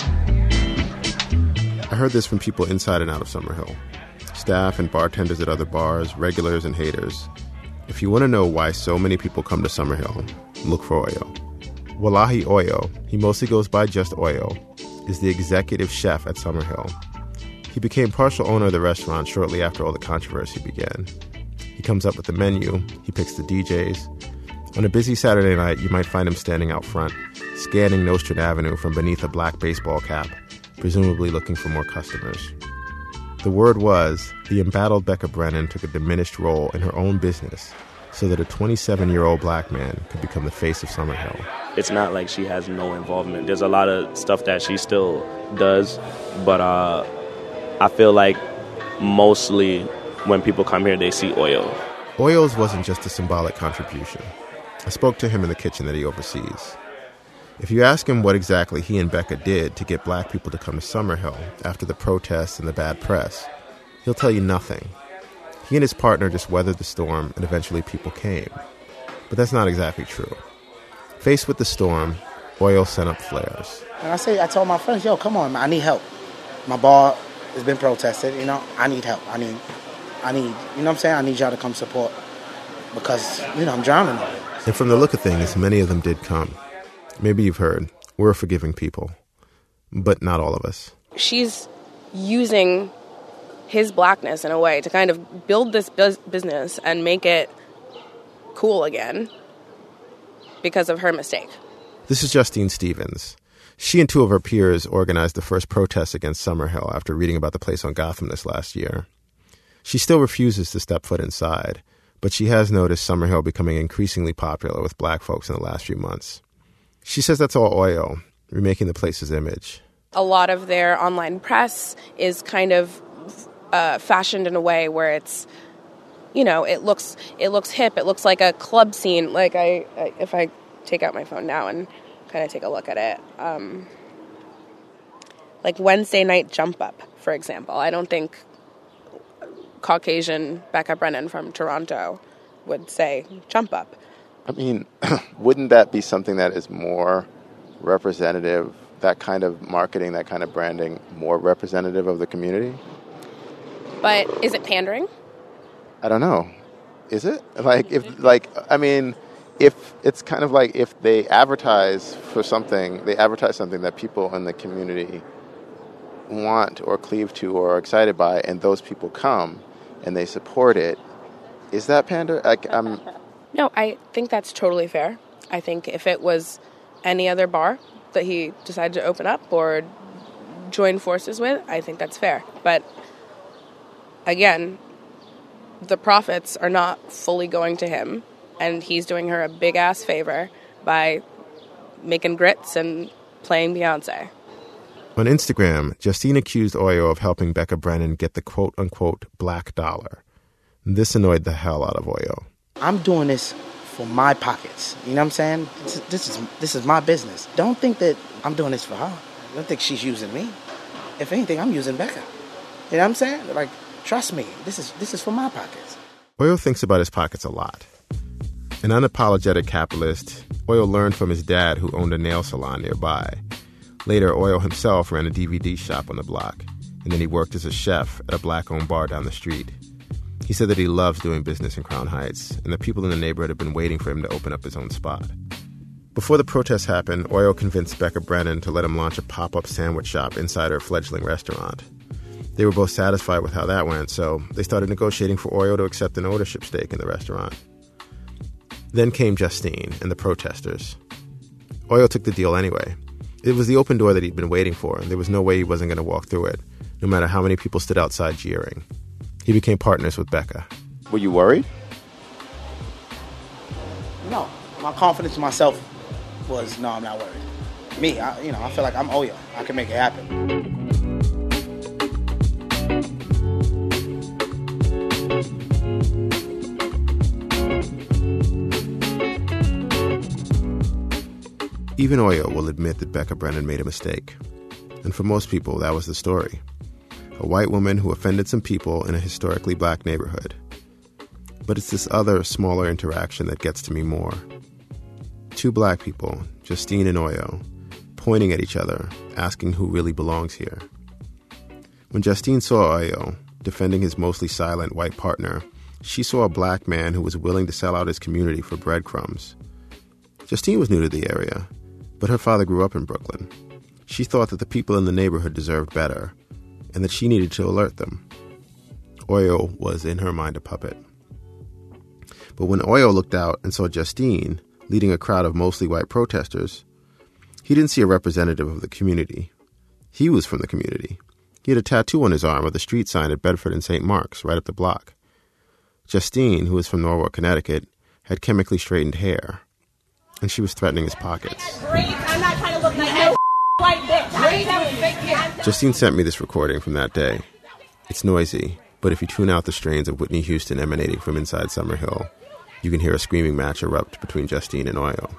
I heard this from people inside and out of Summerhill. Staff and bartenders at other bars, regulars and haters. If you want to know why so many people come to Summerhill, look for Oyo. Wallahi Oyo, he mostly goes by just Oyo, is the executive chef at Summerhill. He became partial owner of the restaurant shortly after all the controversy began. He comes up with the menu, he picks the DJs. On a busy Saturday night, you might find him standing out front, scanning Nostrand Avenue from beneath a black baseball cap, presumably looking for more customers. The word was, the embattled Becca Brennan took a diminished role in her own business so that a 27-year-old black man could become the face of Summerhill. It's not like she has no involvement. There's a lot of stuff that she still does, but I feel like mostly when people come here, they see Oyo. Oyo's wasn't just a symbolic contribution. I spoke to him in the kitchen that he oversees. If you ask him what exactly he and Becca did to get black people to come to Summerhill after the protests and the bad press, he'll tell you nothing. He and his partner just weathered the storm, and eventually people came. But that's not exactly true. Faced with the storm, Oyo sent up flares. And I told my friends, yo, come on, man, I need help. My bar has been protested, I need help. I need, you know what I'm saying? I need y'all to come support because, I'm drowning. And from the look of things, many of them did come. Maybe you've heard, we're a forgiving people, but not all of us. She's using his blackness in a way to kind of build this business and make it cool again because of her mistake. This is Justine Stevens. She and 2 of her peers organized the first protests against Summerhill after reading about the place on Gotham this last year. She still refuses to step foot inside, but she has noticed Summerhill becoming increasingly popular with black folks in the last few months. She says that's all Oyo, remaking the place's image. A lot of their online press is kind of fashioned in a way where it's, it looks hip. It looks like a club scene. Like if I take out my phone now and kind of take a look at it, like Wednesday night jump up, for example. I don't think Caucasian Becca Brennan from Toronto would say jump up. I mean, wouldn't that be something that is more representative, that kind of marketing, that kind of branding, more representative of the community? But is it pandering? I don't know. Is it? If it's kind of like if they advertise for something, they advertise something that people in the community want or cleave to or are excited by, and those people come and they support it, is that pander? No, I think that's totally fair. I think if it was any other bar that he decided to open up or join forces with, I think that's fair. But again, the profits are not fully going to him, and he's doing her a big-ass favor by making grits and playing Beyonce. On Instagram, Justine accused Oyo of helping Becca Brennan get the quote-unquote black dollar. This annoyed the hell out of Oyo. I'm doing this for my pockets. You know what I'm saying? This is my business. Don't think that I'm doing this for her. Don't think she's using me. If anything, I'm using Becca. You know what I'm saying? Like, trust me, this is for my pockets. Oyo thinks about his pockets a lot. An unapologetic capitalist, Oyo learned from his dad, who owned a nail salon nearby. Later, Oyo himself ran a DVD shop on the block, and then he worked as a chef at a black-owned bar down the street. He said that he loves doing business in Crown Heights, and the people in the neighborhood have been waiting for him to open up his own spot. Before the protests happened, Oyo convinced Becca Brennan to let him launch a pop-up sandwich shop inside her fledgling restaurant. They were both satisfied with how that went, so they started negotiating for Oyo to accept an ownership stake in the restaurant. Then came Justine and the protesters. Oyo took the deal anyway. It was the open door that he'd been waiting for, and there was no way he wasn't going to walk through it, no matter how many people stood outside jeering. He became partners with Becca. Were you worried? No. My confidence in myself was, no, I'm not worried. Me, I feel like I'm Oyo. I can make it happen. Even Oyo will admit that Becca Brennan made a mistake. And for most people, that was the story. A white woman who offended some people in a historically black neighborhood. But it's this other, smaller interaction that gets to me more. Two black people, Justine and Oyo, pointing at each other, asking who really belongs here. When Justine saw Oyo defending his mostly silent white partner, she saw a black man who was willing to sell out his community for breadcrumbs. Justine was new to the area, but her father grew up in Brooklyn. She thought that the people in the neighborhood deserved better, and that she needed to alert them. Oyo was, in her mind, a puppet. But when Oyo looked out and saw Justine leading a crowd of mostly white protesters, he didn't see a representative of the community. He was from the community. He had a tattoo on his arm of the street sign at Bedford and St. Mark's, right up the block. Justine, who was from Norwalk, Connecticut, had chemically straightened hair, and she was threatening his pockets. I'm not trying to look like no white bitch. Justine sent me this recording from that day. It's noisy, but if you tune out the strains of Whitney Houston emanating from inside Summerhill, you can hear a screaming match erupt between Justine and Oyo.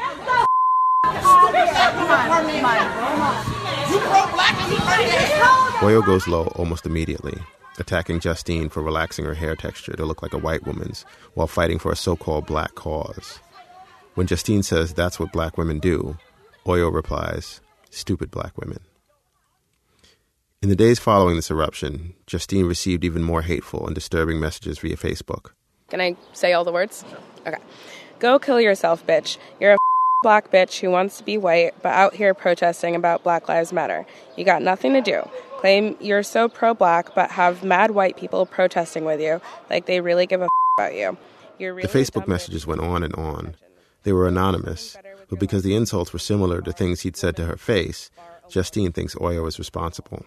Oyo goes low almost immediately, attacking Justine for relaxing her hair texture to look like a white woman's while fighting for a so-called black cause. When Justine says that's what black women do, Oyo replies, stupid black women. In the days following this eruption, Justine received even more hateful and disturbing messages via Facebook. Can I say all the words? Okay. Go kill yourself, bitch. You're a black bitch who wants to be white, but out here protesting about Black Lives Matter. You got nothing to do. Claim you're so pro-black, but have mad white people protesting with you, like they really give a about you. You're really the Facebook messages went on and on. They were anonymous, but because the insults were similar to things he'd said to her face, Justine thinks Oyo is responsible.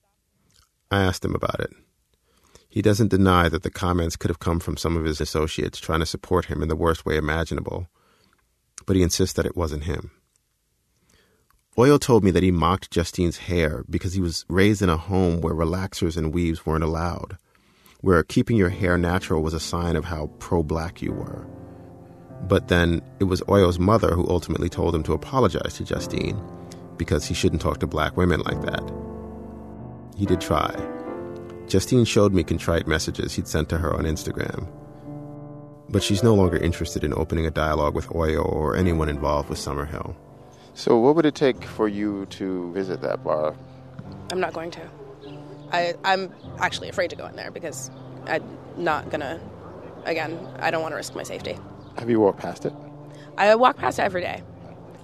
I asked him about it. He doesn't deny that the comments could have come from some of his associates trying to support him in the worst way imaginable, but he insists that it wasn't him. Oyo told me that he mocked Justine's hair because he was raised in a home where relaxers and weaves weren't allowed, where keeping your hair natural was a sign of how pro-black you were. But then it was Oyo's mother who ultimately told him to apologize to Justine because he shouldn't talk to black women like that. He did try. Justine showed me contrite messages he'd sent to her on Instagram. But she's no longer interested in opening a dialogue with Oyo or anyone involved with Summerhill. So what would it take for you to visit that bar? I'm not going to. I'm actually afraid to go in there because I'm not going to, again, I don't want to risk my safety. Have you walked past it? I walk past it every day.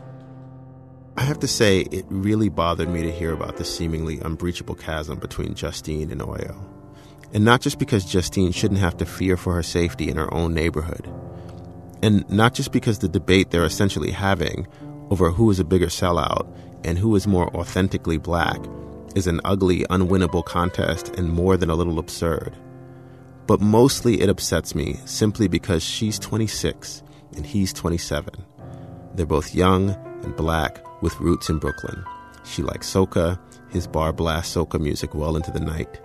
I have to say, it really bothered me to hear about the seemingly unbreachable chasm between Justine and Oyo. And not just because Justine shouldn't have to fear for her safety in her own neighborhood. And not just because the debate they're essentially having over who is a bigger sellout and who is more authentically black is an ugly, unwinnable contest and more than a little absurd. But mostly it upsets me simply because she's 26 and he's 27. They're both young and black with roots in Brooklyn. She likes soca, his bar blasts soca music well into the night.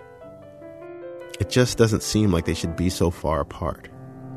It just doesn't seem like they should be so far apart.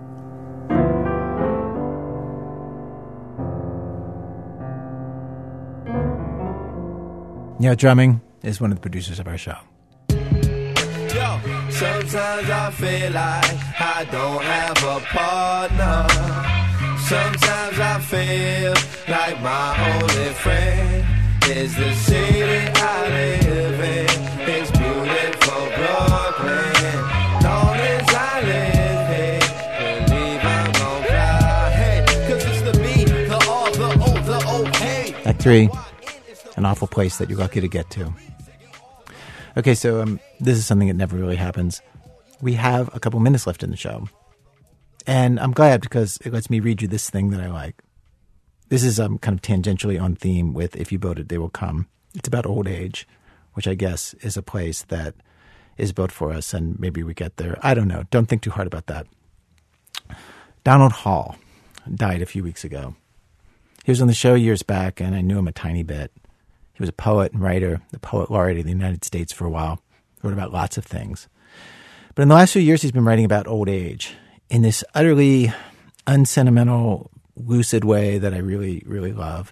Neil Drumming is one of the producers of our show. Yo, sometimes I feel like I don't have a partner. Sometimes I feel like my only friend is the city I live in. It's beautiful Brooklyn. Long as I live here, believe I'm gon' fly. Hey, 'cause it's the B, the R, the O, the OK. Act 3, an awful place that you're lucky to get to. Okay, so this is something that never really happens. We have a couple minutes left in the show. And I'm glad because it lets me read you this thing that I like. This is kind of tangentially on theme with If You Voted, They Will Come. It's about old age, which I guess is a place that is built for us, and maybe we get there. I don't know. Don't think too hard about that. Donald Hall died a few weeks ago. He was on the show years back, and I knew him a tiny bit. He was a poet and writer, the poet laureate of the United States for a while. Wrote about lots of things. But in the last few years, he's been writing about old age in this utterly unsentimental, lucid way that I really, really love.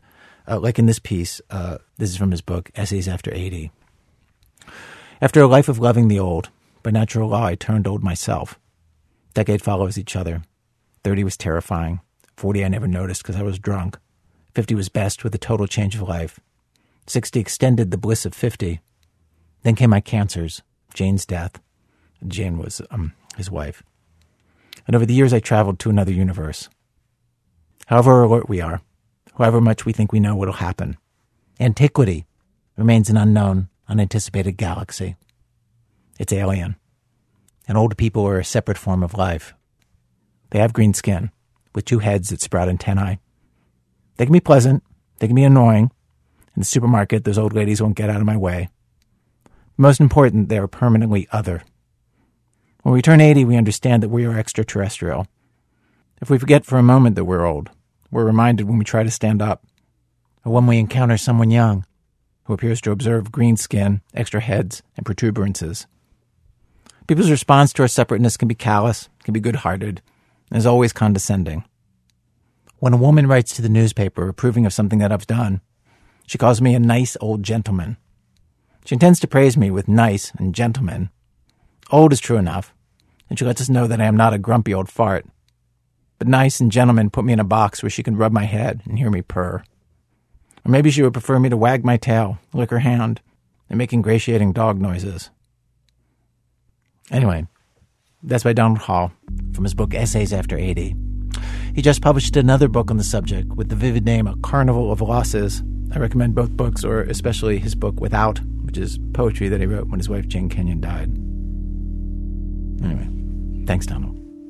like in this piece. This is from his book, Essays After 80. After a life of loving the old, by natural law, I turned old myself. Decade follows each other. 30 was terrifying. 40 I never noticed because I was drunk. 50 was best with a total change of life. 60 extended the bliss of 50. Then came my cancers, Jane's death. Jane was his wife. And over the years I traveled to another universe. However alert we are, however much we think we know what'll happen, antiquity remains an unknown, unanticipated galaxy. It's alien. And old people are a separate form of life. They have green skin, with 2 heads that sprout antennae. They can be pleasant. They can be annoying. In the supermarket, those old ladies won't get out of my way. Most important, they are permanently other. When we turn 80, we understand that we are extraterrestrial. If we forget for a moment that we're old, we're reminded when we try to stand up, or when we encounter someone young who appears to observe green skin, extra heads, and protuberances. People's response to our separateness can be callous, can be good-hearted, and is always condescending. When a woman writes to the newspaper approving of something that I've done, she calls me a nice old gentleman. She intends to praise me with nice and gentleman. Old is true enough, and she lets us know that I am not a grumpy old fart. But nice and gentleman put me in a box where she can rub my head and hear me purr. Or maybe she would prefer me to wag my tail, lick her hand, and make ingratiating dog noises. Anyway, that's by Donald Hall from his book Essays After 80. He just published another book on the subject with the vivid name A Carnival of Losses. I recommend both books, or especially his book Without, which is poetry that he wrote when his wife Jane Kenyon died. Anyway, thanks, Donald.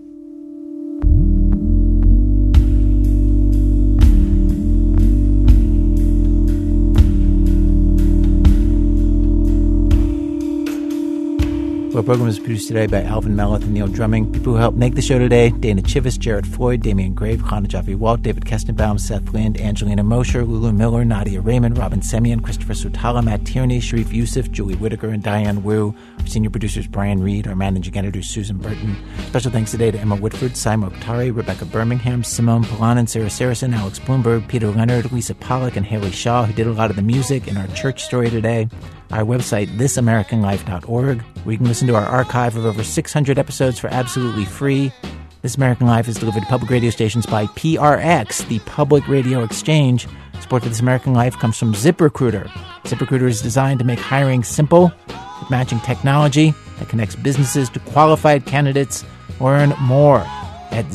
Our program was produced today by Alvin Melleth and Neil Drumming. People who helped make the show today: Dana Chivvis, Jared Floyd, Damian Grave, Chana Jaffe-Walt, David Kestenbaum, Seth Lind, Angelina Mosher, Lulu Miller, Nadia Raymond, Robin Semyon, Christopher Sutala, Matt Tierney, Sharif Youssef, Julie Whitaker, and Diane Wu. Our senior producers Brian Reed, our managing editor Susan Burton. Special thanks today to Emma Whitford, Sai Mokhtari, Rebecca Birmingham, Simone Polanen, Sarah Saracen, Alex Bloomberg, Peter Leonard, Lisa Pollack, and Haley Shaw, who did a lot of the music in our church story today. Our website, thisamericanlife.org, where you can listen to our archive of over 600 episodes for absolutely free. This American Life is delivered to public radio stations by PRX, the Public Radio Exchange. Support for This American Life comes from ZipRecruiter. ZipRecruiter is designed to make hiring simple with matching technology that connects businesses to qualified candidates. Learn more at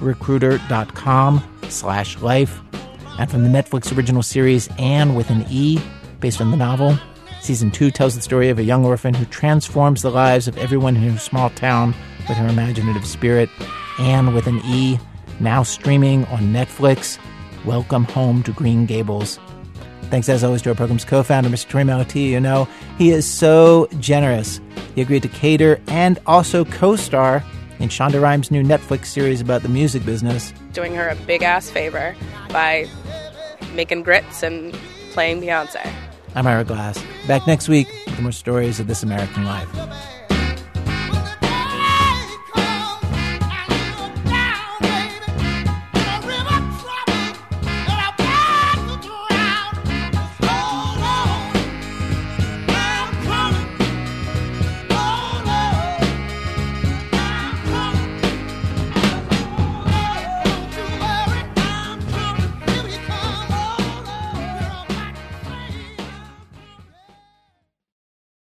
ziprecruiter.com/life. And from the Netflix original series Anne with an E, based on the novel, Season 2 tells the story of a young orphan who transforms the lives of everyone in her small town with her imaginative spirit. Anne with an E, now streaming on Netflix. Welcome home to Green Gables. Thanks as always to our program's co-founder, Mr. Torey Malatia. You know, he is so generous. He agreed to cater and also co-star in Shonda Rhimes' new Netflix series about the music business. Doing her a big-ass favor by making grits and playing Beyonce. I'm Ira Glass. Back next week with more stories of This American Life.